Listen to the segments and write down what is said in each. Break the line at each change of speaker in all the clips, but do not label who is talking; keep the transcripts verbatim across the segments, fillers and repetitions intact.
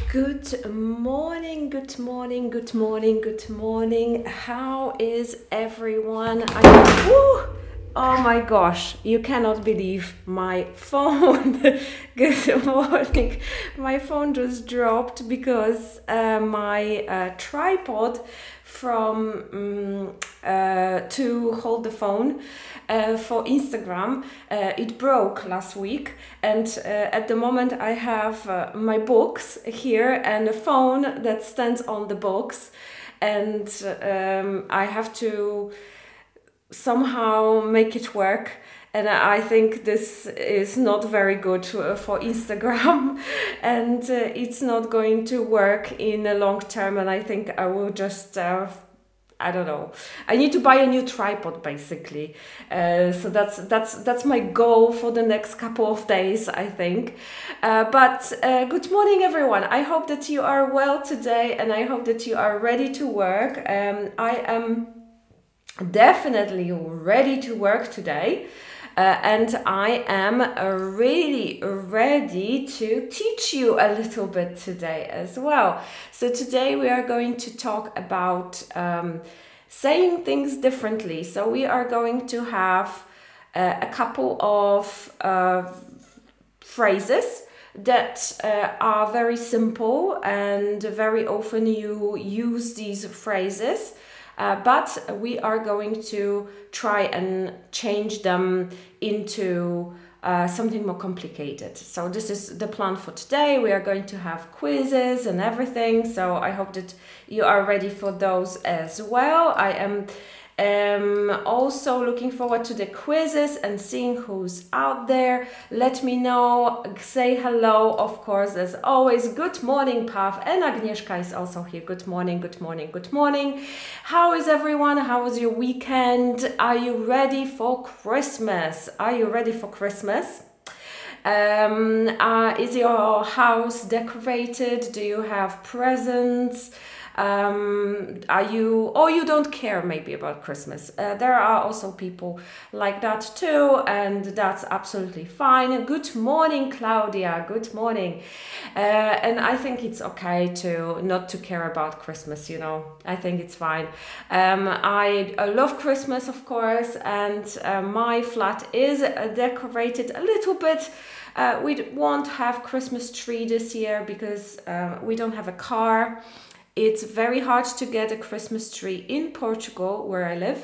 Good morning, good morning, good morning, good morning. How is everyone? I, woo, oh my gosh, you cannot believe my phone. Good morning. My phone just dropped because uh, my uh, tripod from um, uh, to hold the phone uh, for Instagram, uh, it broke last week, and uh, at the moment I have uh, my books here and a phone that stands on the box, and um, I have to somehow make it work. And I think this is not very good for Instagram, and uh, it's not going to work in the long term. And I think I will just, uh, I don't know. I need to buy a new tripod, basically. Uh, so that's that's that's my goal for the next couple of days, I think. Uh, but uh, good morning, everyone. I hope that you are well today, and I hope that you are ready to work. Um, I am definitely ready to work today. Uh, and I am uh, really ready to teach you a little bit today as well. So today we are going to talk about um, saying things differently. So we are going to have uh, a couple of uh, phrases that uh, are very simple, and very often you use these phrases. Uh, but we are going to try and change them into uh, something more complicated. So this is the plan for today. We are going to have quizzes and everything. So I hope that you are ready for those as well. I am um, also looking forward to the quizzes and seeing who's out there. Let me know, say hello, of course, as always. Good morning, Pav, and Agnieszka is also here. Good morning, good morning, good morning. How is everyone? How was your weekend? Are you ready for Christmas? Are you ready for Christmas? Um, uh, is your house decorated? Do you have presents? Um, are you, or you don't care maybe about Christmas? Uh, there are also people like that too, and that's absolutely fine. Good morning, Claudia. Good morning. Uh, and I think it's okay to not to care about Christmas, you know. I think it's fine. Um, I, I love Christmas, of course, and uh, my flat is uh, decorated a little bit. Uh, we won't have Christmas tree this year because uh, we don't have a car. It's very hard to get a Christmas tree in Portugal, where I live.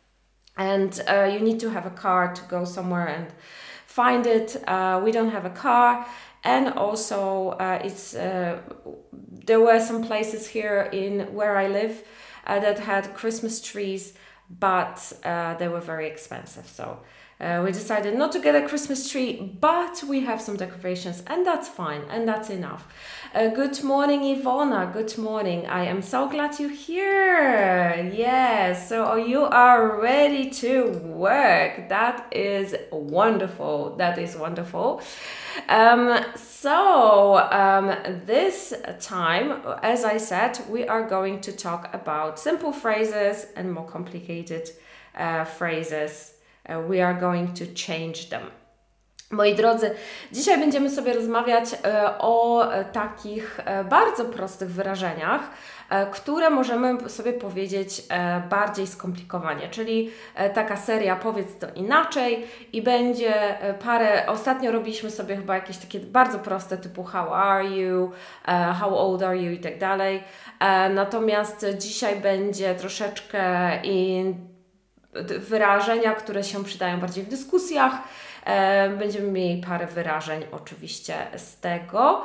And uh, you need to have a car to go somewhere and find it. Uh, we don't have a car. And also, uh, it's uh, there were some places here in where I live uh, that had Christmas trees, but uh, they were very expensive. So uh, we decided not to get a Christmas tree, but we have some decorations, and that's fine, and that's enough. Uh, good morning, Ivona. Good morning. I am so glad you're here. Yes, so you are ready to work. That is wonderful. That is wonderful. Um, so um, this time, as I said, we are going to talk about simple phrases and more complicated uh, phrases. Uh, we are going to change them. Moi drodzy, dzisiaj będziemy sobie rozmawiać o takich bardzo prostych wyrażeniach, które możemy sobie powiedzieć bardziej skomplikowanie, czyli taka seria Powiedz to inaczej i będzie parę, ostatnio robiliśmy sobie chyba jakieś takie bardzo proste typu how are you, how old are you i tak dalej, natomiast dzisiaj będzie troszeczkę i wyrażenia, które się przydają bardziej w dyskusjach. Będziemy mieli parę wyrażeń oczywiście z tego,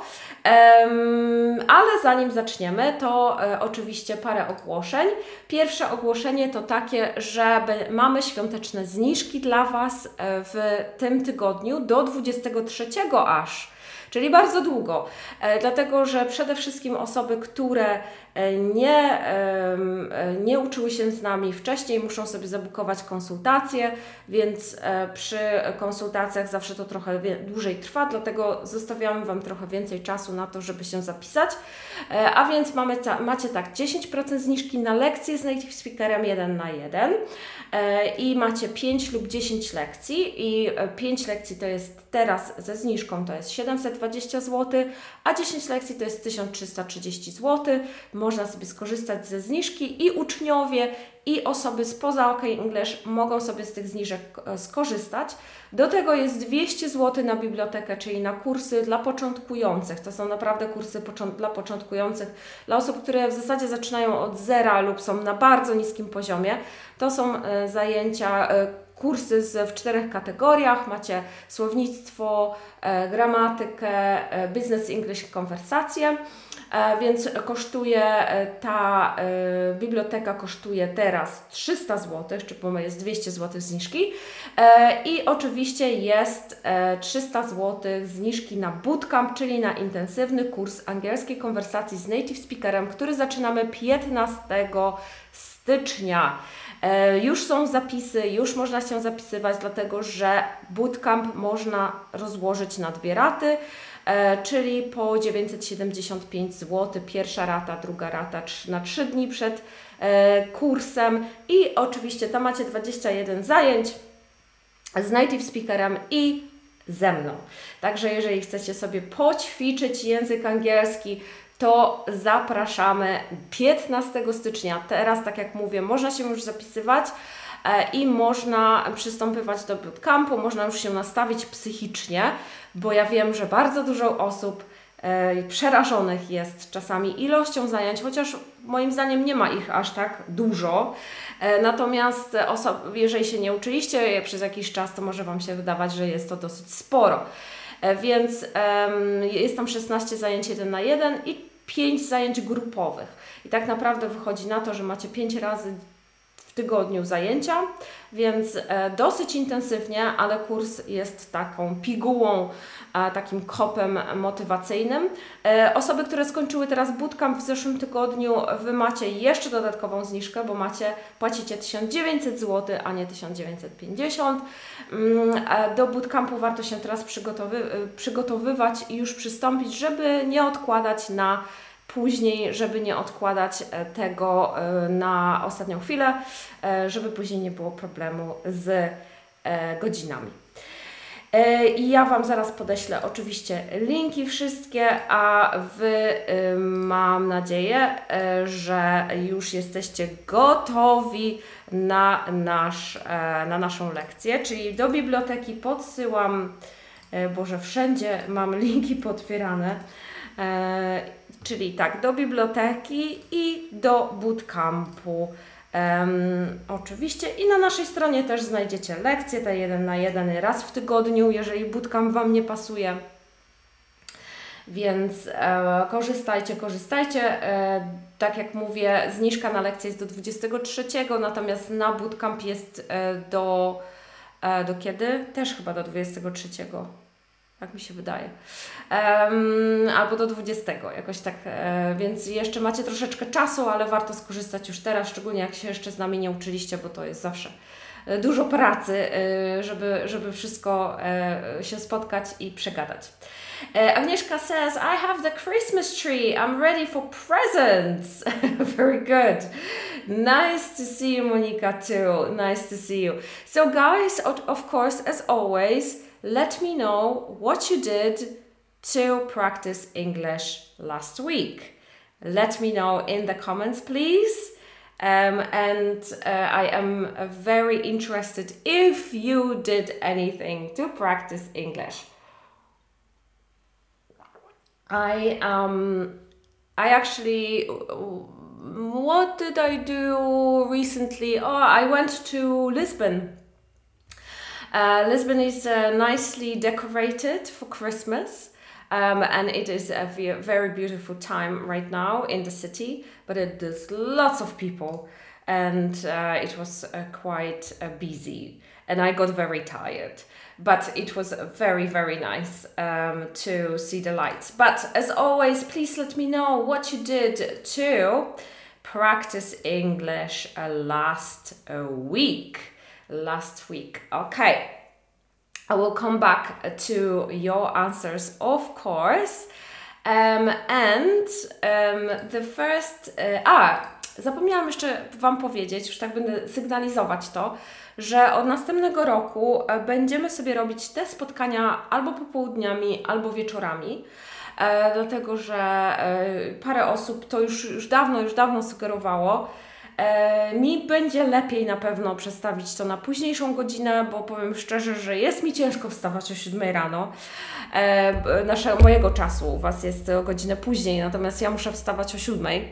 ale zanim zaczniemy, to oczywiście parę ogłoszeń. Pierwsze ogłoszenie to takie, że mamy świąteczne zniżki dla Was w tym tygodniu do dwudziestego trzeciego aż, czyli bardzo długo, dlatego że przede wszystkim osoby, które nie, nie uczyły się z nami wcześniej, muszą sobie zabukować konsultacje, więc przy konsultacjach zawsze to trochę dłużej trwa, dlatego zostawiamy Wam trochę więcej czasu na to, żeby się zapisać. A więc mamy ta, macie tak dziesięć procent zniżki na lekcje z native speakerem jeden na jeden i macie pięć lub dziesięć lekcji i pięć lekcji to jest teraz ze zniżką to jest siedemset dwadzieścia złotych, a dziesięć lekcji to jest tysiąc trzysta trzydzieści złotych. Można sobie skorzystać ze zniżki i uczniowie, i osoby spoza OK English mogą sobie z tych zniżek skorzystać. Do tego jest dwieście złotych na bibliotekę, czyli na kursy dla początkujących. To są naprawdę kursy począ- dla początkujących, dla osób, które w zasadzie zaczynają od zera lub są na bardzo niskim poziomie. To są e, zajęcia, e, kursy z, w czterech kategoriach. Macie słownictwo, e, gramatykę, e, business English, konwersację. E, więc kosztuje e, ta e, biblioteka kosztuje teraz trzysta złotych, czy jest dwieście złotych zniżki. E, I oczywiście jest e, trzysta złotych zniżki na bootcamp, czyli na intensywny kurs angielskiej konwersacji z native speakerem, który zaczynamy piętnastego stycznia. E, już są zapisy, już można się zapisywać, dlatego że bootcamp można rozłożyć na dwie raty. E, czyli po dziewięćset siedemdziesiąt pięć złotych, pierwsza rata, druga rata na trzy dni przed e, kursem i oczywiście tam macie dwadzieścia jeden zajęć z native speakerem i ze mną. Także jeżeli chcecie sobie poćwiczyć język angielski, to zapraszamy piętnastego stycznia. Teraz, tak jak mówię, można się już zapisywać i można przystępować do bootcampu, można już się nastawić psychicznie, bo ja wiem, że bardzo dużo osób e, przerażonych jest czasami ilością zajęć, chociaż moim zdaniem nie ma ich aż tak dużo. E, natomiast oso- jeżeli się nie uczyliście przez jakiś czas, to może Wam się wydawać, że jest to dosyć sporo. E, więc e, jest tam szesnaście zajęć jeden na jeden i pięć zajęć grupowych. I tak naprawdę wychodzi na to, że macie pięć razy w tygodniu zajęcia, więc e, dosyć intensywnie, ale kurs jest taką pigułą, e, takim kopem motywacyjnym. E, osoby, które skończyły teraz bootcamp w zeszłym tygodniu, Wy macie jeszcze dodatkową zniżkę, bo macie, płacicie tysiąc dziewięćset złotych, a nie tysiąc dziewięćset pięćdziesiąt. Mm, e, do bootcampu warto się teraz przygotowy- przygotowywać i już przystąpić, żeby nie odkładać na później, żeby nie odkładać tego na ostatnią chwilę, żeby później nie było problemu z godzinami. I ja Wam zaraz podeślę oczywiście linki wszystkie, a Wy mam nadzieję, że już jesteście gotowi na, nasz, na naszą lekcję, czyli do biblioteki podsyłam, Boże, wszędzie mam linki potwierane, czyli tak, do biblioteki i do bootcampu. Um, oczywiście i na naszej stronie też znajdziecie lekcje, te jeden na jeden raz w tygodniu, jeżeli bootcamp Wam nie pasuje. Więc e, korzystajcie, korzystajcie. E, tak jak mówię, zniżka na lekcję jest do dwudziestego trzeciego, natomiast na bootcamp jest e, do, e, do kiedy? Też chyba do dwudziestego trzeciego. Tak mi się wydaje. Um, albo do dwudziestego, jakoś tak. E, więc jeszcze macie troszeczkę czasu, ale warto skorzystać już teraz, szczególnie jak się jeszcze z nami nie uczyliście, bo to jest zawsze e, dużo pracy, e, żeby, żeby wszystko e, się spotkać i przegadać. E, Agnieszka says, I have the Christmas tree. I'm ready for presents. Very good. Nice to see you, Monika, too. Nice to see you. So guys, of course, as always, let me know what you did to practice English last week. Let me know in the comments, please. Um, and uh, I am very interested if you did anything to practice English. I um, I actually, what did I do recently? Oh, I went to Lisbon. Uh, Lisbon is uh, nicely decorated for Christmas, um, and it is a ve- very beautiful time right now in the city, but it, there's lots of people, and uh, it was uh, quite uh, busy, and I got very tired, but it was very, very nice um, to see the lights. But as always, please let me know what you did to practice English uh, last uh, week. Last week. Okay, I will come back to your answers, of course. Um, and um, the first, uh, ah, zapomniałam jeszcze Wam powiedzieć, już tak będę sygnalizować to, że od następnego roku będziemy sobie robić te spotkania albo popołudniami, albo wieczorami. E, dlatego, że e, parę osób to już, już dawno, już dawno sugerowało. E, mi będzie lepiej na pewno przestawić to na późniejszą godzinę, bo powiem szczerze, że jest mi ciężko wstawać o siódmej rano. E, nasze, mojego czasu u Was jest o godzinę później, natomiast ja muszę wstawać o siódmej.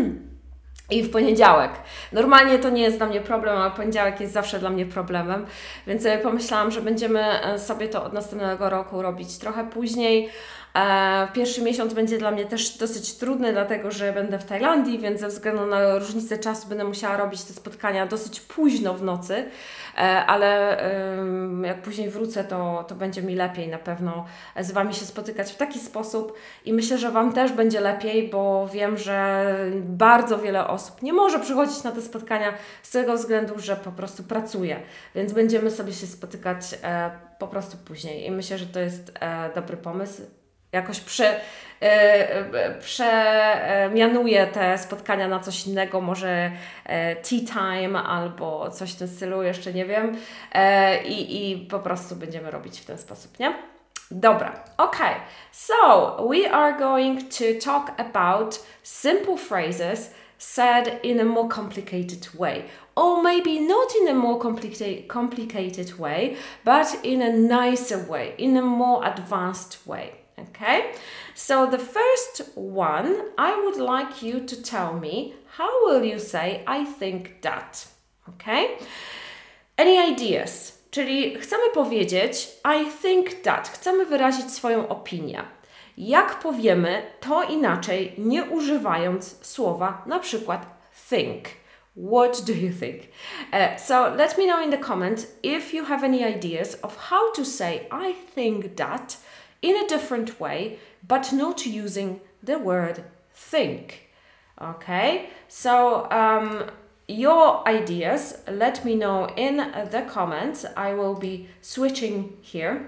I w poniedziałek. Normalnie to nie jest dla mnie problem, ale poniedziałek jest zawsze dla mnie problemem, więc pomyślałam, że będziemy sobie to od następnego roku robić trochę później. Pierwszy miesiąc będzie dla mnie też dosyć trudny, dlatego że będę w Tajlandii, więc ze względu na różnicę czasu będę musiała robić te spotkania dosyć późno w nocy, ale jak później wrócę, to, to będzie mi lepiej na pewno z Wami się spotykać w taki sposób i myślę, że Wam też będzie lepiej, bo wiem, że bardzo wiele osób nie może przychodzić na te spotkania z tego względu, że po prostu pracuje, więc będziemy sobie się spotykać po prostu później i myślę, że to jest dobry pomysł. Jakoś prze, e, przemianuję te spotkania na coś innego, może e, tea time albo coś w tym stylu, jeszcze nie wiem. E, i, I po prostu będziemy robić w ten sposób, nie? Dobra, okay. So, we are going to talk about simple phrases said in a more complicated way. Or maybe not in a more complicated complicated way, but in a nicer way, in a more advanced way. Okay, so the first one, I would like you to tell me, how will you say I think that? Okay, any ideas? Czyli chcemy powiedzieć I think that, chcemy wyrazić swoją opinię. Jak powiemy to inaczej, nie używając słowa na przykład think? What do you think? Uh, so let me know in the comments if you have any ideas of how to say I think that in a different way, but not using the word think. Okay, so um, your ideas, let me know in the comments. I will be switching here.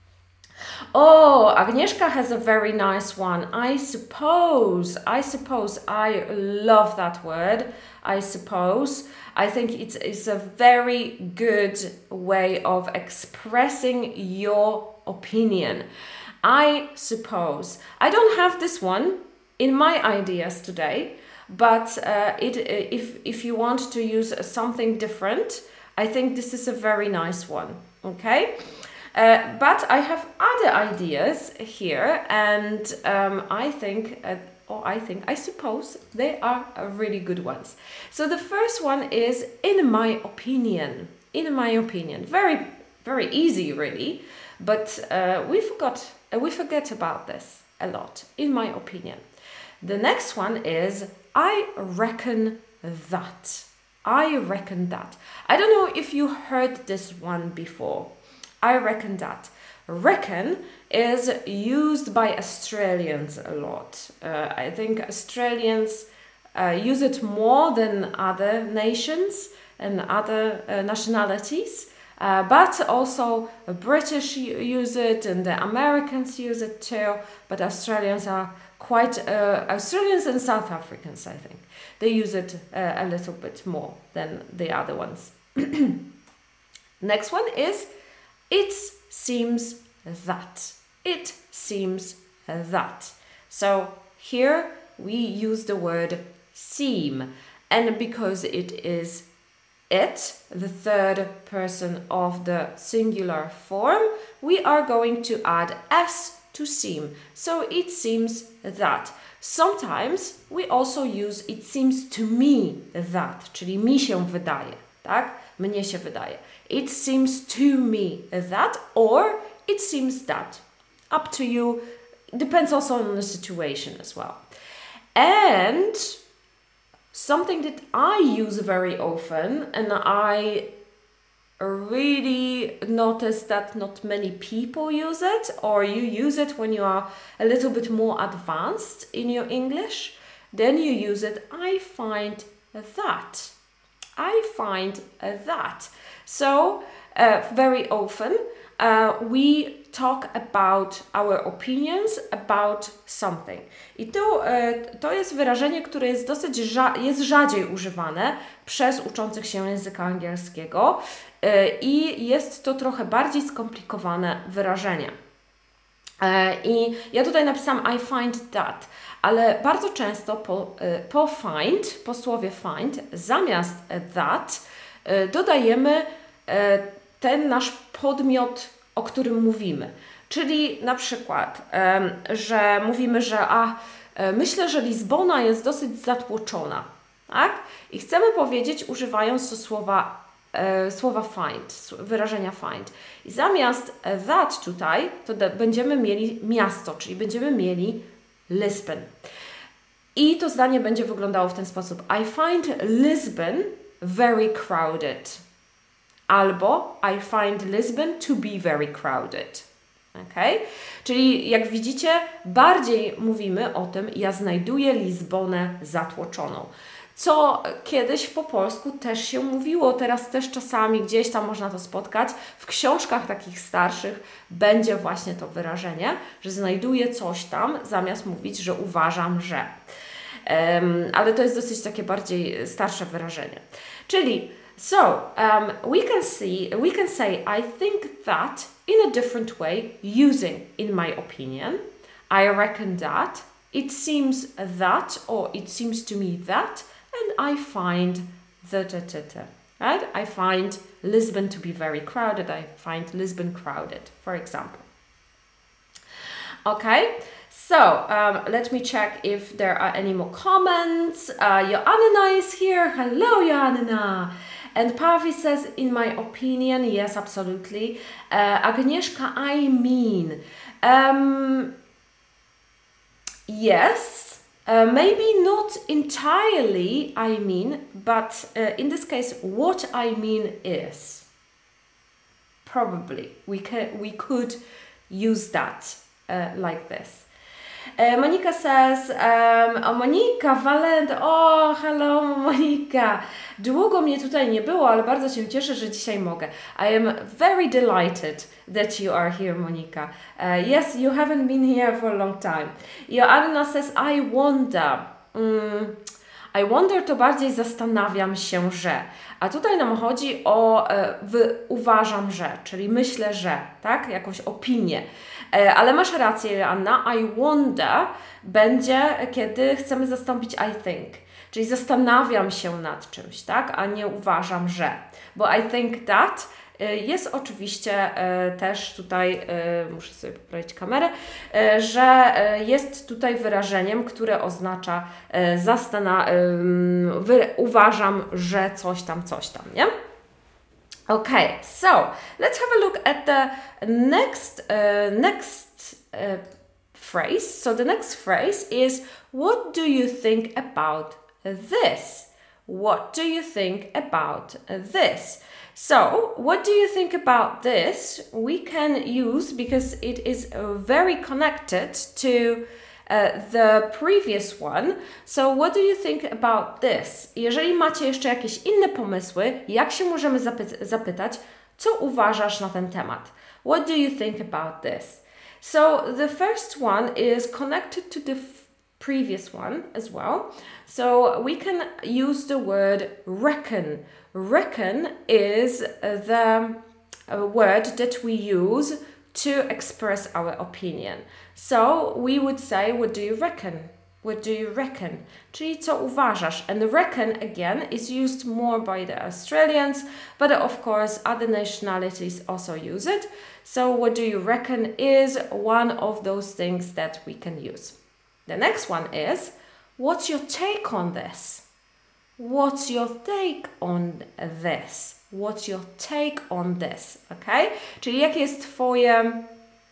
Oh, Agnieszka has a very nice one. I suppose, I suppose, I love that word. I suppose. I think it's, it's a very good way of expressing your opinion. I suppose. I don't have this one in my ideas today, but uh, it, if, if you want to use something different, I think this is a very nice one, okay? Uh, but I have other ideas here, and um, I think, uh, or I think, I suppose they are really good ones. So the first one is, in my opinion, in my opinion, very, very easy really, but uh, we forgot, uh, we forget about this a lot, in my opinion. The next one is, I reckon that. I reckon that. I don't know if you heard this one before. I reckon that. Reckon is used by Australians a lot. Uh, I think Australians uh, use it more than other nations and other uh, nationalities. Uh, but also uh, British use it and the Americans use it too. But Australians are quite, uh, Australians and South Africans, I think. They use it uh, a little bit more than the other ones. Next one is, it seems that. It seems that. So here we use the word seem. And because it is it, the third person of the singular form, we are going to add s to seem. So it seems that. Sometimes we also use it seems to me that, czyli mi się wydaje, tak? Mnie się wydaje. It seems to me that, or it seems that. Up to you. Depends also on the situation as well. And something that I use very often, and I really notice that not many people use it, or you use it when you are a little bit more advanced in your English, then you use it, I find that. I find that. So, uh, very often uh, we talk about our opinions about something. I tu to jest wyrażenie, które jest dosyć rza- jest rzadziej używane przez uczących się języka angielskiego i jest to trochę bardziej skomplikowane wyrażenie. I ja tutaj napisałam I find that, ale bardzo często po, po find, po słowie find, zamiast that dodajemy ten nasz podmiot, o którym mówimy. Czyli na przykład, że mówimy, że a, myślę, że Lizbona jest dosyć zatłoczona, tak? I chcemy powiedzieć, używając to słowa, słowa find, wyrażenia find. I zamiast that tutaj, to będziemy mieli miasto, czyli będziemy mieli Lisbon. I to zdanie będzie wyglądało w ten sposób. I find Lisbon very crowded. Albo I find Lisbon to be very crowded. Okay? Czyli jak widzicie, bardziej mówimy o tym, ja znajduję Lizbonę zatłoczoną. Co kiedyś po polsku też się mówiło, teraz też czasami gdzieś tam można to spotkać. W książkach takich starszych będzie właśnie to wyrażenie, że znajduję coś tam, zamiast mówić, że uważam, że. Um, ale to jest dosyć takie bardziej starsze wyrażenie. Czyli So, um, we can see, we can say, I think that in a different way using in my opinion, I reckon that, it seems that, or it seems to me that, and I find the, the, the, the, right? I find Lisbon to be very crowded, I find Lisbon crowded, for example. Okay, so um, let me check if there are any more comments. Uh, Joanna is here. Hello, Joanna. And Pavi says, in my opinion, yes, absolutely. Uh, Agnieszka, I mean. Um, yes, uh, maybe not entirely, I mean, but uh, in this case, what I mean is, probably, we, can, we could use that uh, like this. Uh, Monica says, um, oh, Monika, Valent, oh, hello Monika. Długo mnie tutaj nie było, ale bardzo się cieszę, że dzisiaj mogę. I am very delighted that you are here, Monika. Uh, yes, you haven't been here for a long time. Joanna says, I wonder. Mm, I wonder to bardziej zastanawiam się, że. A tutaj nam chodzi o e, wy, uważam, że, czyli myślę, że, tak? Jakąś opinię. E, ale masz rację, Anna, I wonder będzie, kiedy chcemy zastąpić I think. Czyli zastanawiam się nad czymś, tak? A nie uważam, że. Bo I think that jest oczywiście e, też tutaj, e, muszę sobie poprawić kamerę, e, że e, jest tutaj wyrażeniem, które oznacza e, zastana- e, wy- uważam, że coś tam, coś tam, nie? Okay, so let's have a look at the next, uh, next uh, phrase. So the next phrase is, what do you think about this? What do you think about this? So, what do you think about this? We can use, because it is uh, very connected to uh, the previous one. So, what do you think about this? Jeżeli macie jeszcze jakieś inne pomysły, jak się możemy zapy- zapytać, co uważasz na ten temat? What do you think about this? So, the first one is connected to the f- previous one as well. So, we can use the word reckon. Reckon is the word that we use to express our opinion. So we would say, what do you reckon? What do you reckon? Czyli co uważasz? And reckon, again, is used more by the Australians, but of course other nationalities also use it. So what do you reckon is one of those things that we can use. The next one is, what's your take on this? What's your take on this? What's your take on this? Okay? Czyli jakie jest twoje,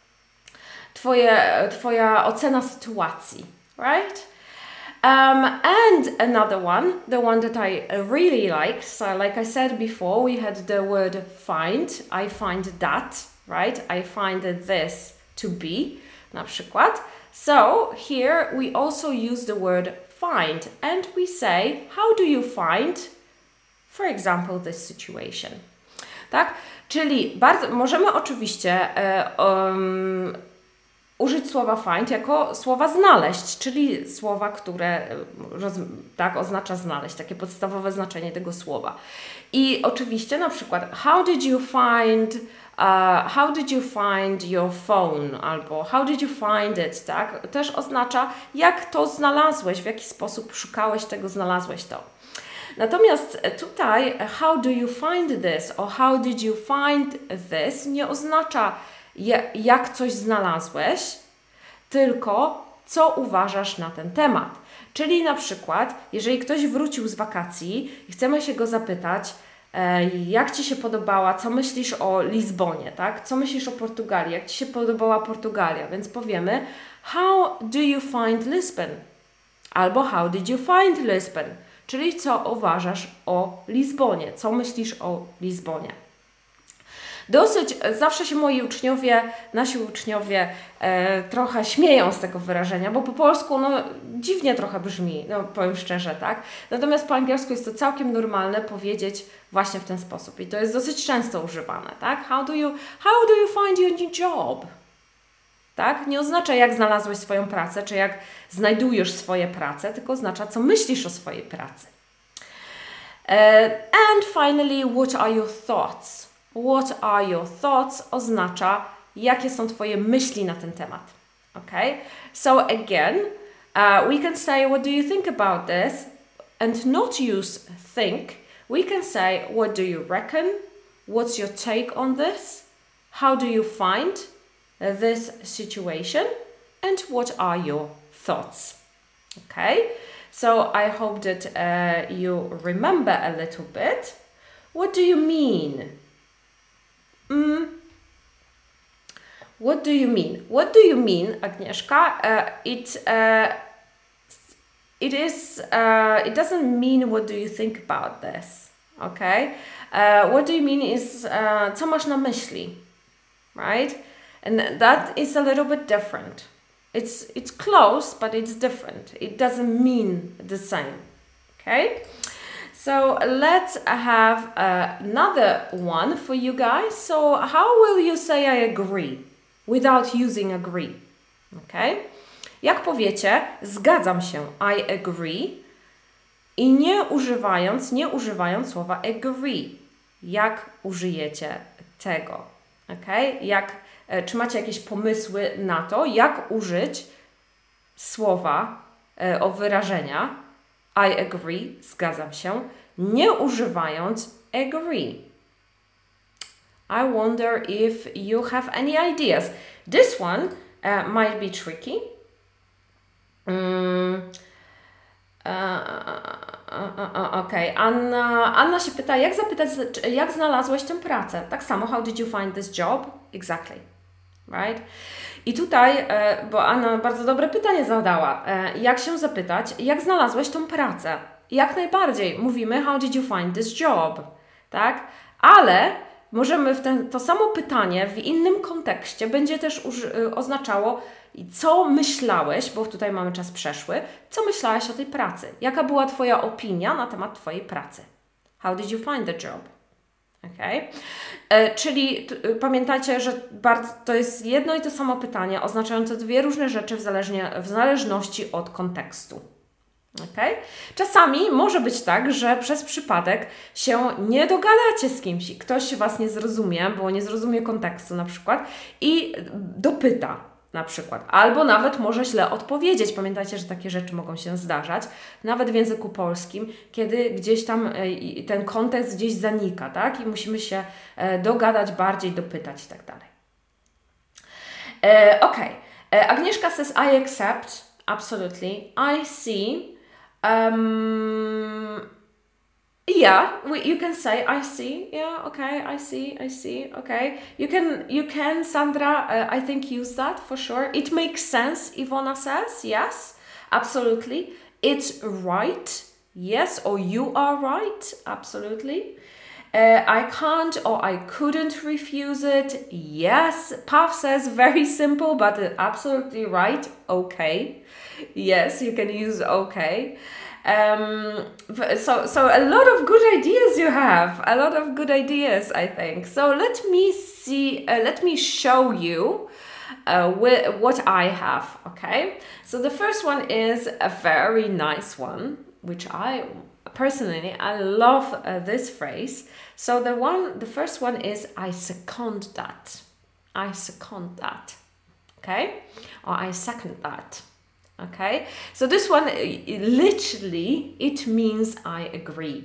twoje, twoja ocena sytuacji, right? Um, and another one, the one that I really like. So like I said before, we had the word find. I find that, right? I find this to be, na przykład. So here we also use the word find, and we say, how do you find, for example, this situation? tak? Czyli bardzo, możemy oczywiście e, um, użyć słowa find jako słowa znaleźć, czyli słowa, które roz, tak, oznacza znaleźć, takie podstawowe znaczenie tego słowa. I oczywiście na przykład how did you find uh, how did you find your phone albo how did you find it, tak? Też oznacza jak to znalazłeś, w jaki sposób szukałeś tego, znalazłeś to. Natomiast tutaj how do you find this or how did you find this nie oznacza jak coś znalazłeś, tylko co uważasz na ten temat. Czyli na przykład, jeżeli ktoś wrócił z wakacji i chcemy się go zapytać, e, jak Ci się podobała, co myślisz o Lizbonie, tak? Co myślisz o Portugalii, jak Ci się podobała Portugalia, więc powiemy how do you find Lisbon? Albo how did you find Lisbon? Czyli co uważasz o Lizbonie, co myślisz o Lizbonie. Dosyć, zawsze się moi uczniowie, nasi uczniowie e, trochę śmieją z tego wyrażenia, bo po polsku no, dziwnie trochę brzmi, no powiem szczerze, tak? Natomiast po angielsku jest to całkiem normalne powiedzieć właśnie w ten sposób i to jest dosyć często używane, tak? How do you, how do you find your new job? Tak? Nie oznacza jak znalazłeś swoją pracę, czy jak znajdujesz swoje prace, tylko oznacza co myślisz o swojej pracy. Uh, and finally, what are your thoughts? What are your thoughts oznacza, jakie są Twoje myśli na ten temat. Okay? So again, uh, we can say, what do you think about this? And not use think. We can say, what do you reckon? What's your take on this? How do you find this situation? And what are your thoughts? Okay? So I hope that uh, you remember a little bit. What do you mean? Mm. What do you mean? What do you mean, Agnieszka? Uh, it uh, it is. Uh, it doesn't mean what do you think about this? Okay. Uh, what do you mean is uh, co masz na myśli, right? And that is a little bit different. It's it's close, but it's different. It doesn't mean the same. Okay. So let's have uh, another one for you guys. So how will you say I agree without using agree? Okay? Jak powiecie, zgadzam się, I agree i nie używając, nie używając słowa agree. Jak użyjecie tego? Okay? Jak, e, czy macie jakieś pomysły na to, jak użyć słowa e, o wyrażenia I agree, zgadzam się, nie używając agree. I wonder if you have any ideas. This one uh, might be tricky. Mm, uh, uh, uh, uh, okay. Anna, Anna się pyta, jak zapytać, jak znalazłeś tę pracę? Tak samo, how did you find this job? Exactly. Right? I tutaj, bo Anna bardzo dobre pytanie zadała, jak się zapytać, jak znalazłeś tą pracę? Jak najbardziej mówimy, how did you find this job? Tak? Ale możemy w ten, to samo pytanie w innym kontekście będzie też uży- oznaczało, co myślałeś, bo tutaj mamy czas przeszły, co myślałeś o tej pracy? Jaka była Twoja opinia na temat Twojej pracy? How did you find the job? Okay. E, czyli t, pamiętajcie, że bardzo, to jest jedno i to samo pytanie oznaczające dwie różne rzeczy w, zależnie, w zależności od kontekstu. Okay? Czasami może być tak, że przez przypadek się nie dogadacie z kimś, ktoś Was nie zrozumie, bo nie zrozumie kontekstu na przykład i dopyta na przykład, albo nawet może źle odpowiedzieć. Pamiętajcie, że takie rzeczy mogą się zdarzać, nawet w języku polskim, kiedy gdzieś tam ten kontekst gdzieś zanika, tak? I musimy się dogadać bardziej, dopytać i tak dalej. Ok. Agnieszka says, I accept, absolutely. I see. Um, yeah, you can say I see. Yeah, okay, I see, I see. Okay, you can, you can, Sandra. Uh, I think use that for sure. It makes sense. Ivona says yes, absolutely. It's right. Yes, or you are right. Absolutely. Uh, I can't or I couldn't refuse it. Yes. Pav says very simple, but absolutely right. Okay. Yes, you can use okay. Um, so, so a lot of good ideas you have, a lot of good ideas, I think. So let me see, uh, let me show you uh, wh- what I have, okay? So the first one is a very nice one, which I personally, I love uh, this phrase. So the one, the first one is I second that. I second that, okay? Or I second that. Okay, so this one, literally, it means I agree.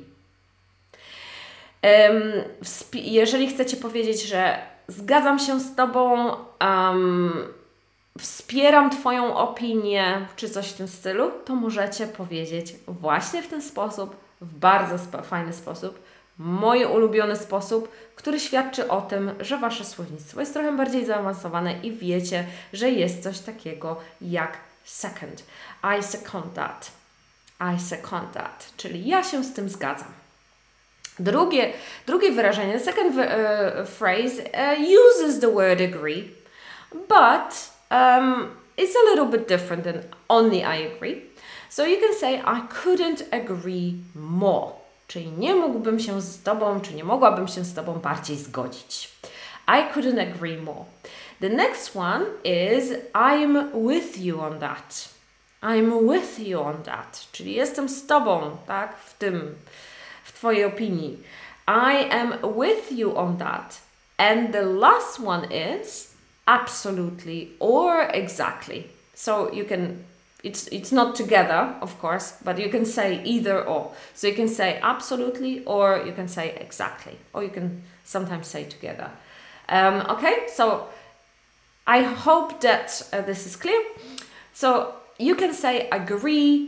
Um, jeżeli chcecie powiedzieć, że zgadzam się z Tobą, um, wspieram Twoją opinię, czy coś w tym stylu, to możecie powiedzieć właśnie w ten sposób, w bardzo sp- fajny sposób, mój ulubiony sposób, który świadczy o tym, że Wasze słownictwo jest trochę bardziej zaawansowane i wiecie, że jest coś takiego jak second. I second that. I second that. Czyli ja się z tym zgadzam. Drugie, drugie wyrażenie, second uh, phrase uh, uses the word agree, but um, it's a little bit different than only I agree. So you can say I couldn't agree more. Czyli nie mógłbym się z Tobą, czy nie mogłabym się z Tobą bardziej zgodzić. I couldn't agree more. The next one is I'm with you on that. I'm with you on that. Czyli jestem z Tobą, tak? W tym, w Twojej opinii. I am with you on that. And the last one is absolutely or exactly. So you can, it's, it's not together, of course, but you can say either or. So you can say absolutely or you can say exactly. Or you can sometimes say together. Um, okay, so I hope that uh, this is clear. So you can say agree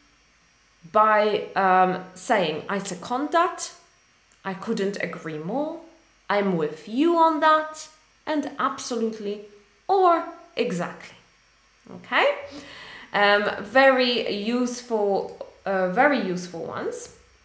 by um, saying I second that, I couldn't agree more, I'm with you on that, and absolutely or exactly. Okay, um, very useful, uh, very useful ones.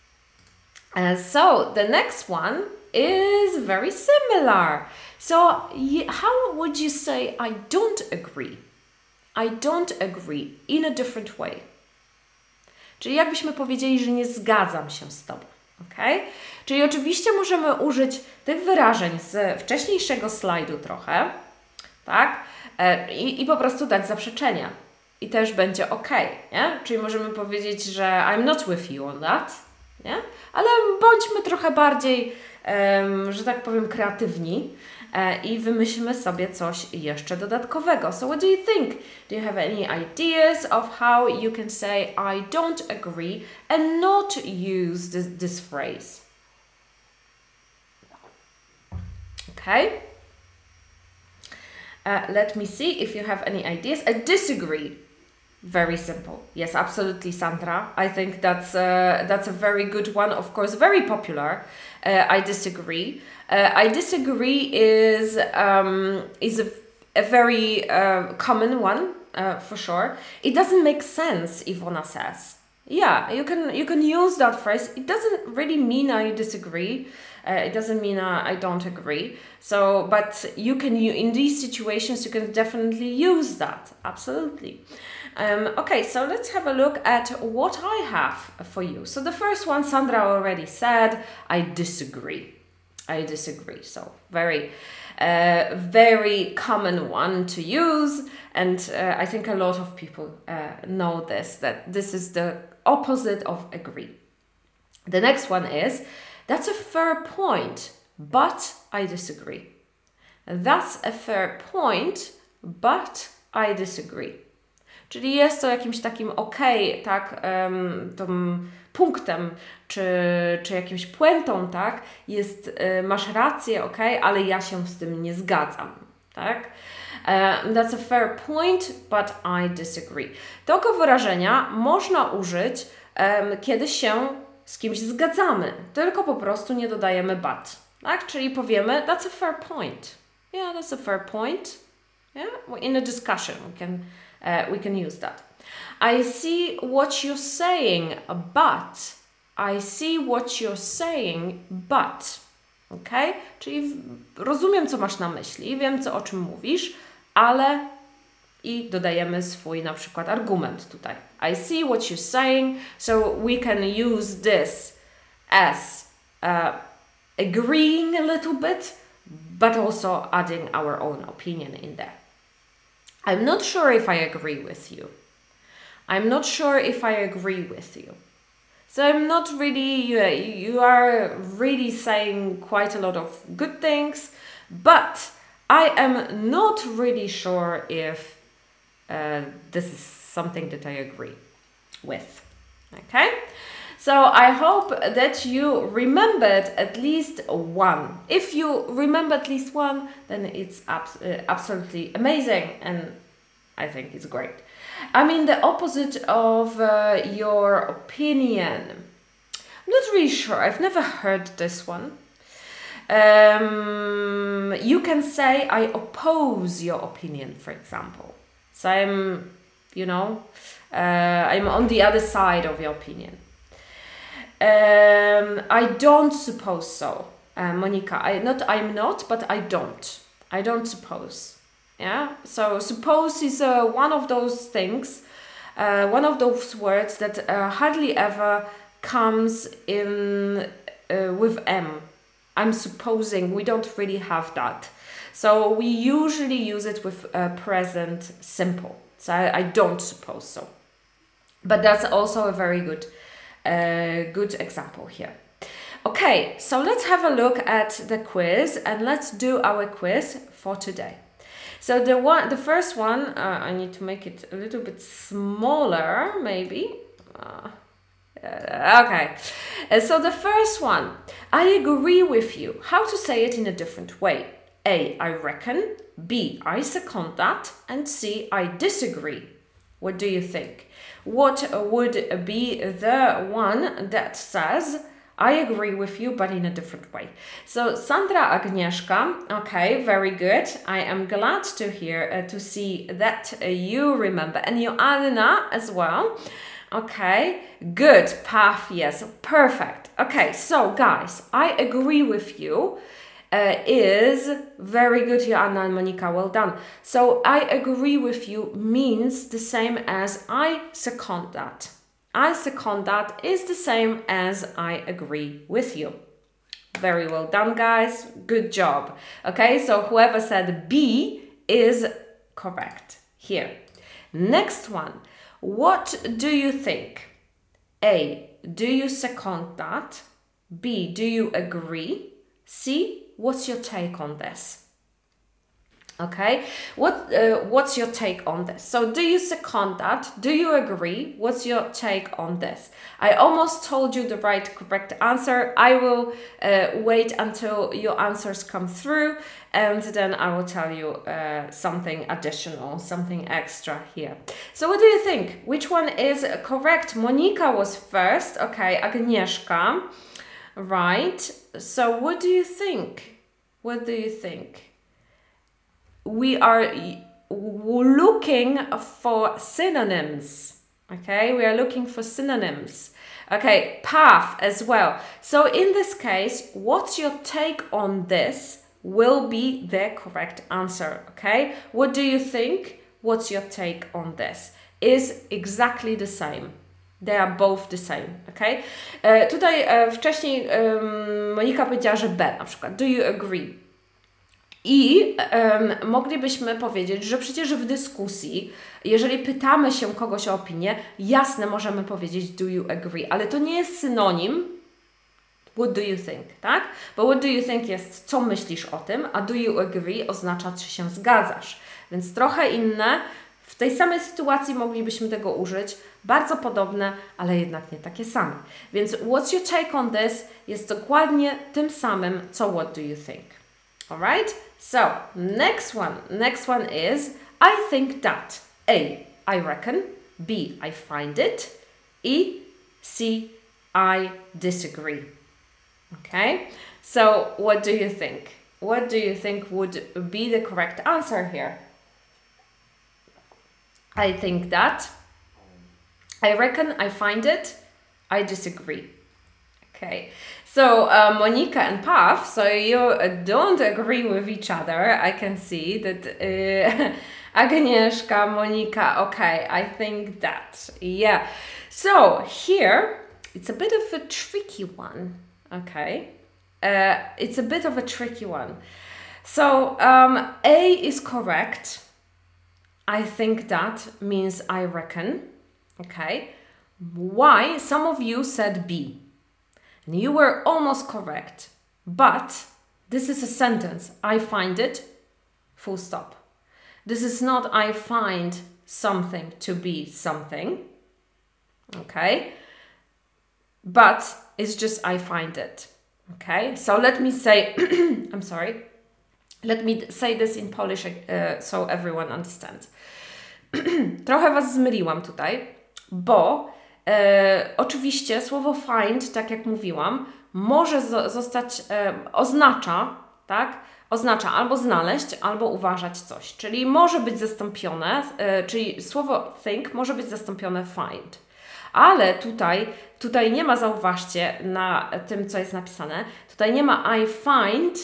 Uh, so the next one is very similar. So how would you say I don't agree? I don't agree in a different way. Czyli jakbyśmy powiedzieli, że nie zgadzam się z Tobą. Okay? Czyli oczywiście możemy użyć tych wyrażeń z wcześniejszego slajdu trochę, tak? I, i po prostu dać zaprzeczenia. I też będzie ok, nie? Czyli możemy powiedzieć, że I'm not with you on that, nie? Ale bądźmy trochę bardziej, um, że tak powiem, kreatywni e, i wymyślmy sobie coś jeszcze dodatkowego. So what do you think? Do you have any ideas of how you can say I don't agree and not use this, this phrase? Okay. Uh, let me see if you have any ideas. I disagree. Very simple. Yes, absolutely, Sandra. I think that's uh, that's a very good one. Of course, very popular. Uh, I disagree. Uh, I disagree is um, is a, a very uh, common one uh, for sure. It doesn't make sense, Ivona says. Yeah, you can you can use that phrase. It doesn't really mean I disagree. Uh, it doesn't mean uh, I don't agree. So, but you can you, in these situations you can definitely use that. Absolutely. Um, okay, so let's have a look at what I have for you. So the first one, Sandra already said, I disagree. I disagree. So very, uh, very common one to use. And uh, I think a lot of people uh, know this, that this is the opposite of agree. The next one is, that's a fair point, but I disagree. That's a fair point, but I disagree. Czyli jest to jakimś takim okej, okay, tak, um, tym punktem, czy, czy jakimś puentą, tak, jest, y, masz rację, okej, okay, ale ja się z tym nie zgadzam, tak. Uh, that's a fair point, but I disagree. Tego wyrażenia można użyć, um, kiedy się z kimś zgadzamy, tylko po prostu nie dodajemy but, tak, czyli powiemy that's a fair point. Yeah, that's a fair point. Yeah, in a discussion we can Uh, we can use that. I see what you're saying, but. I see what you're saying, but. Okay? Czyli rozumiem, co masz na myśli, wiem, co, o czym mówisz, ale i dodajemy swój na przykład argument tutaj. I see what you're saying, so we can use this as uh, agreeing a little bit, but also adding our own opinion in there. I'm not sure if I agree with you. I'm not sure if I agree with you. So I'm not really, you, you are really saying quite a lot of good things, but I am not really sure if uh, this is something that I agree with. Okay? So I hope that you remembered at least one. If you remember at least one, then it's abs- uh, absolutely amazing, and I think it's great. I mean, the opposite of uh, your opinion. I'm not really sure. I've never heard this one. Um, you can say, I oppose your opinion, for example. So I'm, you know, uh, I'm on the other side of your opinion. Um, I don't suppose so, uh, Monica. I not. I'm not, but I don't. I don't suppose. Yeah. So suppose is uh, one of those things, uh, one of those words that uh, hardly ever comes in uh, with M. I'm supposing. We don't really have that. So we usually use it with uh, present simple. So I, I don't suppose so. But that's also a very good. A good example here. Okay, so let's have a look at the quiz and let's do our quiz for today. So the one, the first one, uh, I need to make it a little bit smaller, maybe. Uh, uh, okay, uh, so the first one, I agree with you. How to say it in a different way? A, I reckon. B, I second that. And C, I disagree. What do you think? What would be the one that says, I agree with you, but in a different way? So Sandra Agnieszka, okay, very good. I am glad to hear, uh, to see that uh, you remember. And Joanna as well. Okay, good. Path, yes, perfect. Okay, so guys, I agree with you. Uh, is very good, Joanna and Monica, well done. So I agree with you means the same as I second that. I second that is the same as I agree with you. Very well done, guys. Good job. Okay, so whoever said B is correct here. Next one. What do you think? A, do you second that? B, do you agree? C, what's your take on this? Okay, what uh, what's your take on this? So do you second that? Do you agree? What's your take on this? I almost told you the right correct answer. I will uh, wait until your answers come through, and then I will tell you uh, something additional, something extra here. So what do you think? Which one is correct? Monika was first. Okay, Agnieszka. Right. So what do you think? What do you think? We are looking for synonyms. Okay, we are looking for synonyms. Okay, path as well. So in this case, what's your take on this will be the correct answer. Okay, what do you think? What's your take on this? Is exactly the same. They are both the same, okay? E, tutaj e, wcześniej e, Monika powiedziała, że B na przykład. Do you agree? I e, moglibyśmy powiedzieć, że przecież w dyskusji, jeżeli pytamy się kogoś o opinię, jasne możemy powiedzieć do you agree, ale to nie jest synonim what do you think, tak? Bo what do you think jest co myślisz o tym, a do you agree oznacza czy się zgadzasz. Więc trochę inne. W tej samej sytuacji moglibyśmy tego użyć, bardzo podobne, ale jednak nie takie same. Więc what's your take on this jest dokładnie tym samym, co what do you think. Alright? So, next one. Next one is I think that. A, I reckon. B, I find it. E, C, I disagree. Okay? So, what do you think? What do you think would be the correct answer here? I think that, I reckon, I find it, I disagree. Okay, so uh, Monika and Pav, so you uh, don't agree with each other. I can see that uh, Agnieszka, Monika, okay, I think that. Yeah. So here, it's a bit of a tricky one, okay? Uh, it's a bit of a tricky one. So um, A is correct. I think that means I reckon, okay? Why? Some of you said B. And you were almost correct. But this is a sentence. I find it, full stop. This is not I find something to be something. Okay? But it's just I find it. Okay? So let me say, I'm sorry. Let me say this in Polish uh, so everyone understands. Trochę Was zmyliłam tutaj, bo e, oczywiście słowo find, tak jak mówiłam, może zo- zostać, e, oznacza, tak? Oznacza albo znaleźć, albo uważać coś. Czyli może być zastąpione, e, czyli słowo think może być zastąpione find. Ale tutaj, tutaj nie ma, zauważcie na tym, co jest napisane, tutaj nie ma I find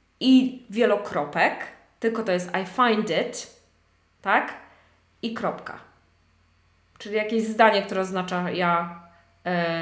i wielokropek, tylko to jest I find it, tak? I kropka. Czyli jakieś zdanie, które oznacza ja e,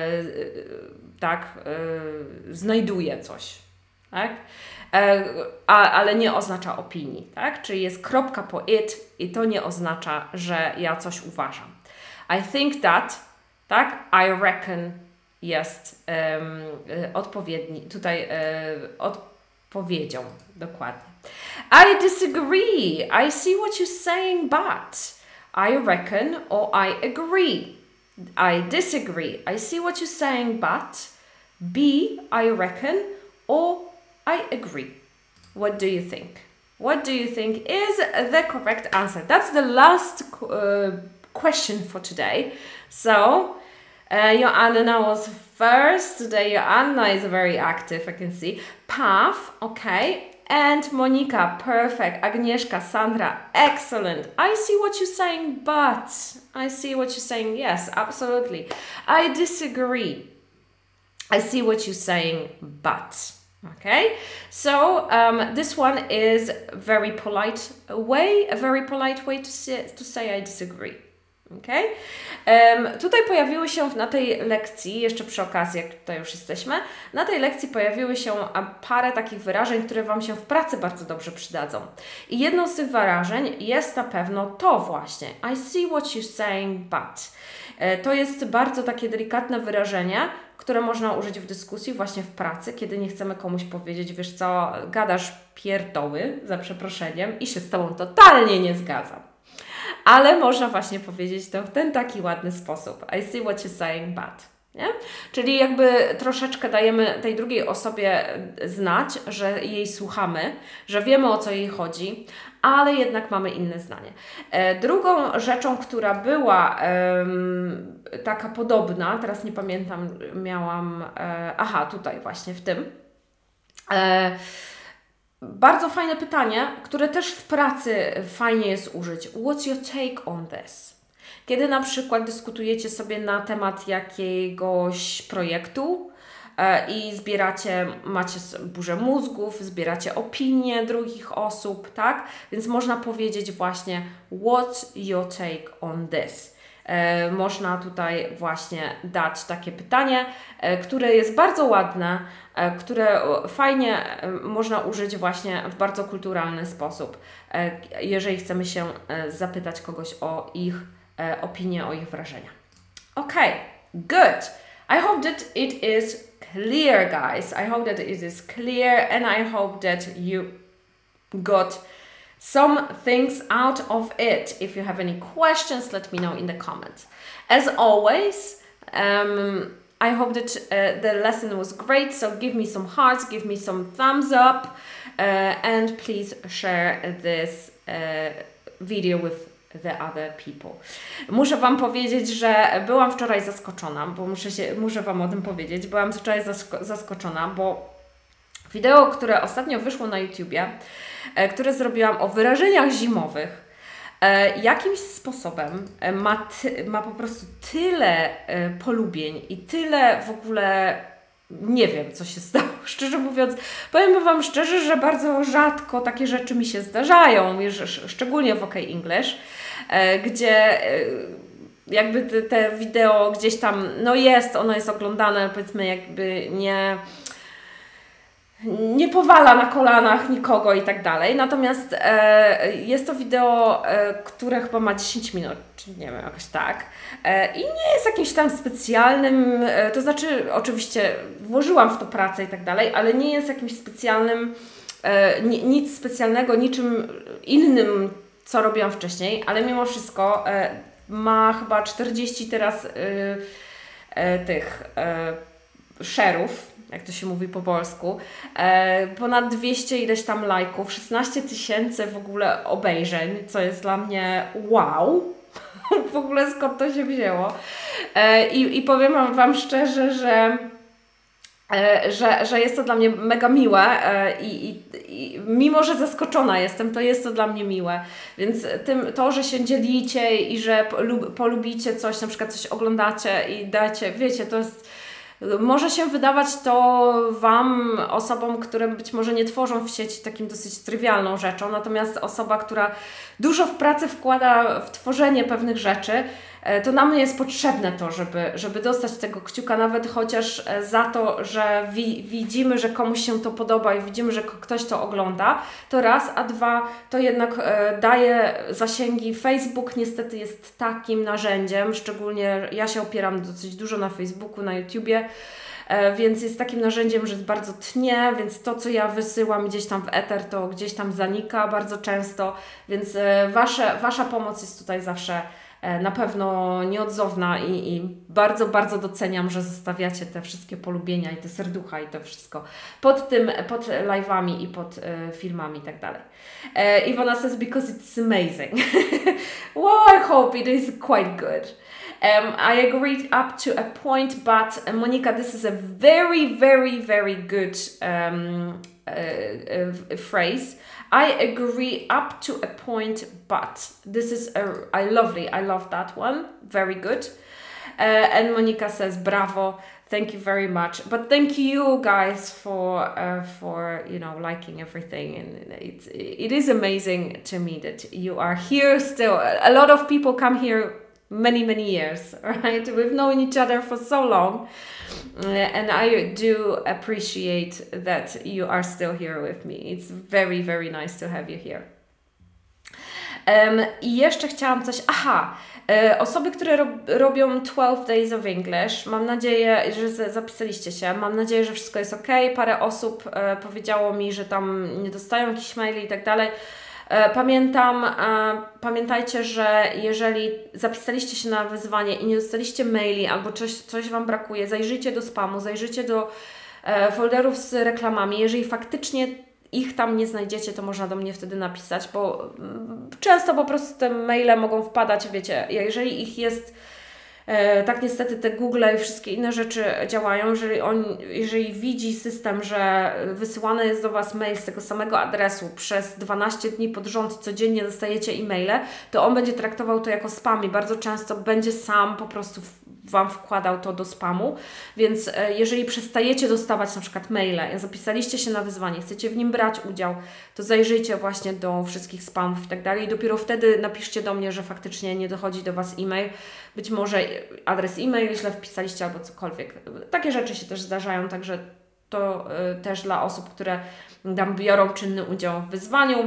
tak, e, znajduję coś, tak? E, a, ale nie oznacza opinii, tak? Czyli jest kropka po it i to nie oznacza, że ja coś uważam. I think that, tak? I reckon jest um, odpowiedni, tutaj e, odpowiedzią, dokładnie. I disagree. I see what you're saying, but I reckon or I agree. I disagree. I see what you're saying, but B, I reckon or I agree. What do you think? What do you think is the correct answer? That's the last uh, question for today. So, uh, Joanna was first. Today, Joanna is very active, I can see. Path, okay. And Monika, perfect. Agnieszka, Sandra, excellent. I see what you're saying, but I see what you're saying. Yes, absolutely. I disagree. I see what you're saying, but. Okay, so um, this one is very polite way, a very polite way to say, to say I disagree. Okay? Um, tutaj pojawiły się na tej lekcji, jeszcze przy okazji, jak tutaj już jesteśmy, na tej lekcji pojawiły się parę takich wyrażeń, które Wam się w pracy bardzo dobrze przydadzą. I jedną z tych wyrażeń jest na pewno to właśnie. I see what you're saying, but. E, to jest bardzo takie delikatne wyrażenie, które można użyć w dyskusji właśnie w pracy, kiedy nie chcemy komuś powiedzieć, wiesz co, gadasz pierdoły, za przeproszeniem, i się z Tobą totalnie nie zgadzam. Ale można właśnie powiedzieć to w ten taki ładny sposób. I see what you're saying, but. Nie? Czyli jakby troszeczkę dajemy tej drugiej osobie znać, że jej słuchamy, że wiemy, o co jej chodzi, ale jednak mamy inne zdanie. E, drugą rzeczą, która była em, taka podobna, teraz nie pamiętam, miałam, e, aha, tutaj właśnie w tym, e, bardzo fajne pytanie, które też w pracy fajnie jest użyć. What's your take on this? Kiedy na przykład dyskutujecie sobie na temat jakiegoś projektu e, i zbieracie, macie burzę mózgów, zbieracie opinie drugich osób, tak? Więc można powiedzieć właśnie what's your take on this? E, można tutaj właśnie dać takie pytanie, e, które jest bardzo ładne, e, które fajnie e, można użyć właśnie w bardzo kulturalny sposób, e, jeżeli chcemy się e, zapytać kogoś o ich e, opinię, o ich wrażenia. Okay, good. I hope that it is clear, guys. I hope that it is clear and I hope that you got some things out of it. If you have any questions, let me know in the comments. As always, um, I hope that uh, the lesson was great. So give me some hearts, give me some thumbs up, uh, and please share this uh, video with the other people. Muszę Wam powiedzieć, że byłam wczoraj zaskoczona, bo muszę, się, muszę Wam o tym powiedzieć. Byłam wczoraj zasko- zaskoczona, bo wideo, które ostatnio wyszło na YouTubie, e, które zrobiłam o wyrażeniach zimowych, e, jakimś sposobem e, ma, ty, ma po prostu tyle e, polubień i tyle w ogóle nie wiem, co się stało. Szczerze mówiąc, powiem Wam szczerze, że bardzo rzadko takie rzeczy mi się zdarzają, szczególnie w OK English, gdzie jakby te, te wideo gdzieś tam, no jest, ono jest oglądane, powiedzmy jakby nie... nie powala na kolanach nikogo i tak dalej. Natomiast e, jest to wideo, e, które chyba ma dziesięć minut, czy nie wiem, jakoś tak. E, I nie jest jakimś tam specjalnym, e, to znaczy oczywiście włożyłam w to pracę i tak dalej, ale nie jest jakimś specjalnym, e, ni, nic specjalnego, niczym innym, co robiłam wcześniej, ale mimo wszystko e, ma chyba czterdzieści teraz e, e, tych e, share'ów, jak to się mówi po polsku, e, ponad dwieście ileś tam lajków, szesnaście tysięcy w ogóle obejrzeń, co jest dla mnie wow, w ogóle skąd to się wzięło. E, i, I powiem Wam szczerze, że E, że, że jest to dla mnie mega miłe e, i, i, i mimo, że zaskoczona jestem, to jest to dla mnie miłe. Więc tym, to, że się dzielicie i że polub, polubicie coś, na przykład coś oglądacie i dacie, wiecie, to jest... Może się wydawać to Wam, osobom, które być może nie tworzą w sieci, takim dosyć trywialną rzeczą, natomiast osoba, która dużo w pracy wkłada w tworzenie pewnych rzeczy, to nam jest potrzebne to, żeby, żeby dostać tego kciuka, nawet chociaż za to, że wi widzimy, że komuś się to podoba i widzimy, że ktoś to ogląda, to raz, a dwa, to jednak e, daje zasięgi. Facebook niestety jest takim narzędziem, szczególnie ja się opieram dosyć dużo na Facebooku, na YouTubie, e, więc jest takim narzędziem, że bardzo tnie, więc to, co ja wysyłam gdzieś tam w eter, to gdzieś tam zanika bardzo często, więc e, wasze, Wasza pomoc jest tutaj zawsze na pewno nieodzowna i, i bardzo, bardzo doceniam, że zostawiacie te wszystkie polubienia i te serducha i to wszystko pod tym, pod live'ami i pod e, filmami i tak dalej. E, Iwona says, because it's amazing. Well, I hope it is quite good. Um, I agree up to a point, but uh, Monica, this is a very, very, very good um, uh, uh, phrase. I agree up to a point, but this is a, I lovely, I love that one, very good. Uh, and Monica says, bravo, thank you very much. But thank you guys for, uh, for you know, liking everything. And it's, it is amazing to me that you are here still. A lot of people come here many, many years, right? We've known each other for so long. Uh, and I do appreciate that you are still here with me. It's very, very nice to have you here. Um, I jeszcze chciałam coś... Aha! E, osoby, które rob, robią twelve Days of English, mam nadzieję, że zapisaliście się, mam nadzieję, że wszystko jest ok. Parę osób e, powiedziało mi, że tam nie dostają jakichś maili i tak dalej. Pamiętam, pamiętajcie, że jeżeli zapisaliście się na wyzwanie i nie dostaliście maili albo coś, coś Wam brakuje, zajrzyjcie do spamu, zajrzyjcie do folderów z reklamami. Jeżeli faktycznie ich tam nie znajdziecie, to można do mnie wtedy napisać, bo często po prostu te maile mogą wpadać, wiecie, jeżeli ich jest... Tak niestety te Google i wszystkie inne rzeczy działają, jeżeli, on, jeżeli widzi system, że wysyłany jest do Was mail z tego samego adresu przez dwanaście dni pod rząd i codziennie dostajecie e-maile, to on będzie traktował to jako spam i bardzo często będzie sam po prostu Wam wkładał to do spamu, więc jeżeli przestajecie dostawać na przykład maile, zapisaliście się na wyzwanie, chcecie w nim brać udział, to zajrzyjcie właśnie do wszystkich spamów i tak dalej i dopiero wtedy napiszcie do mnie, że faktycznie nie dochodzi do Was e-mail, być może adres e-mail źle wpisaliście albo cokolwiek. Takie rzeczy się też zdarzają, także to y, też dla osób, które tam biorą czynny udział w wyzwaniu.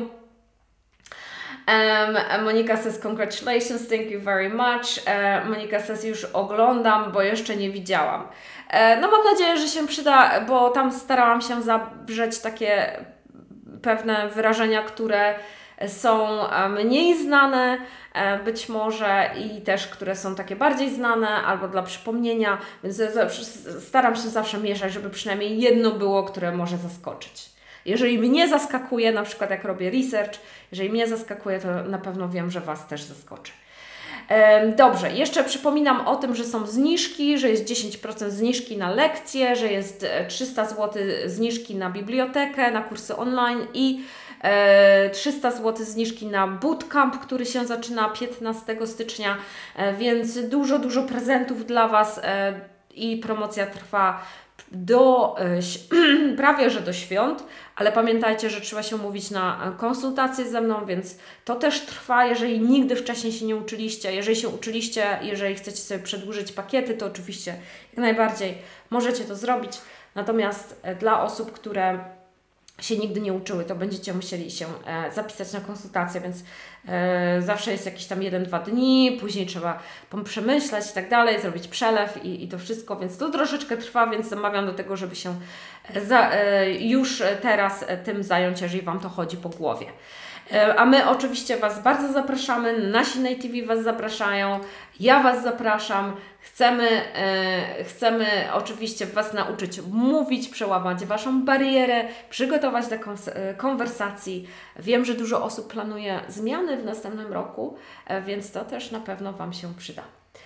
Um, Monika says, congratulations, thank you very much. E, Monika says, już oglądam, bo jeszcze nie widziałam. E, no mam nadzieję, że się przyda, bo tam starałam się zawrzeć takie pewne wyrażenia, które są mniej znane, być może i też, które są takie bardziej znane albo dla przypomnienia, więc staram się zawsze mieszać, żeby przynajmniej jedno było, które może zaskoczyć. Jeżeli mnie zaskakuje, na przykład jak robię research, jeżeli mnie zaskakuje, to na pewno wiem, że Was też zaskoczy. Dobrze, jeszcze przypominam o tym, że są zniżki, że jest dziesięć procent zniżki na lekcje, że jest trzysta złotych zniżki na bibliotekę, na kursy online i trzysta złotych zniżki na bootcamp, który się zaczyna piętnastego stycznia, więc dużo, dużo prezentów dla Was i promocja trwa do, prawie że do świąt, ale pamiętajcie, że trzeba się umówić na konsultację ze mną, więc to też trwa, jeżeli nigdy wcześniej się nie uczyliście, jeżeli się uczyliście, jeżeli chcecie sobie przedłużyć pakiety, to oczywiście jak najbardziej możecie to zrobić, natomiast dla osób, które się nigdy nie uczyły, to będziecie musieli się e, zapisać na konsultację, więc e, zawsze jest jakieś tam jeden, dwa dni, później trzeba przemyśleć i tak dalej, zrobić przelew i, i to wszystko, więc to troszeczkę trwa, więc zamawiam do tego, żeby się za, e, już teraz tym zająć, jeżeli Wam to chodzi po głowie. A my oczywiście Was bardzo zapraszamy, nasi nativi Was zapraszają, ja Was zapraszam, chcemy, e, chcemy oczywiście Was nauczyć mówić, przełamać Waszą barierę, przygotować do konwersacji. Wiem, że dużo osób planuje zmiany w następnym roku, e, więc to też na pewno Wam się przyda.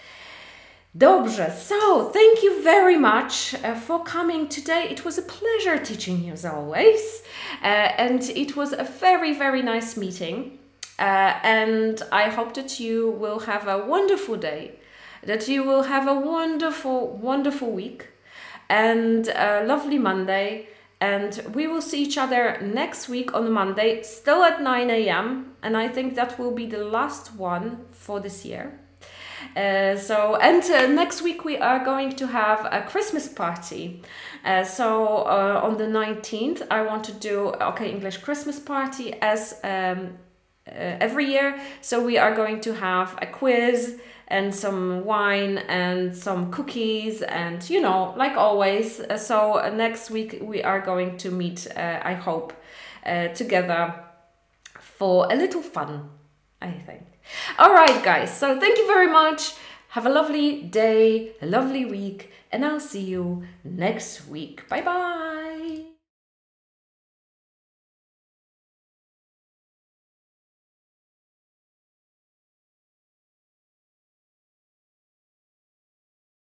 Dobrze, so thank you very much uh, for coming today. It was a pleasure teaching you as always, uh, and it was a very, very nice meeting. Uh, and I hope that you will have a wonderful day, that you will have a wonderful, wonderful week, and a lovely Monday. And we will see each other next week on Monday, still at nine a m And I think that will be the last one for this year. Uh, so and uh, next week we are going to have a Christmas party. Uh, so uh, on the nineteenth I want to do OK English Christmas party as um, uh, every year. So we are going to have a quiz and some wine and some cookies and, you know, like always. Uh, so uh, next week we are going to meet, uh, I hope, uh, together for a little fun, I think. All right, guys, so thank you very much. Have a lovely day, a lovely week, and I'll see you next week. Bye bye.